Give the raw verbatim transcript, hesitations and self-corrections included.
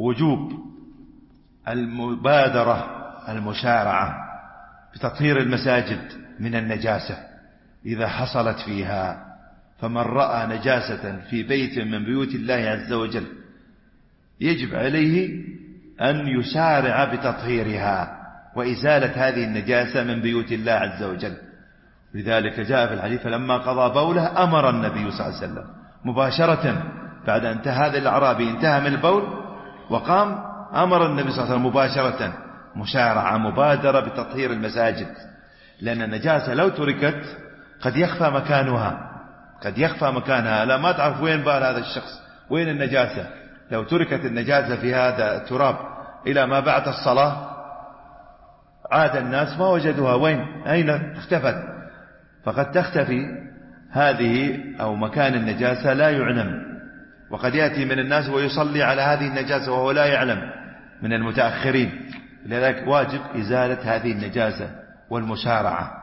وجوب المبادرة المسارعة بتطهير المساجد من النجاسة إذا حصلت فيها. فمن رأى نجاسة في بيت من بيوت الله عز وجل يجب عليه أن يسارع بتطهيرها وإزالة هذه النجاسة من بيوت الله عز وجل. لذلك جاء في الحديث فلما قضى بوله أمر النبي صلى الله عليه وسلم مباشرة بعد أن انتهى هذا الأعرابي انتهى من البول وقام، أمر النبي صلى الله عليه وسلم مباشرة مسارعة مبادرة بتطهير المساجد، لأن النجاسة لو تركت قد يخفى مكانها قد يخفى مكانها لا ما تعرف وين بال هذا الشخص، وين النجاسة. لو تركت النجاسة في هذا التراب إلى ما بعد الصلاة عاد الناس ما وجدوها، وين أين اختفت. فقد تختفي هذه أو مكان النجاسة لا يعلم، وقد يأتي من الناس ويصلي على هذه النجاسة وهو لا يعلم من المتأخرين. لذلك واجب إزالة هذه النجاسة والمسارعة.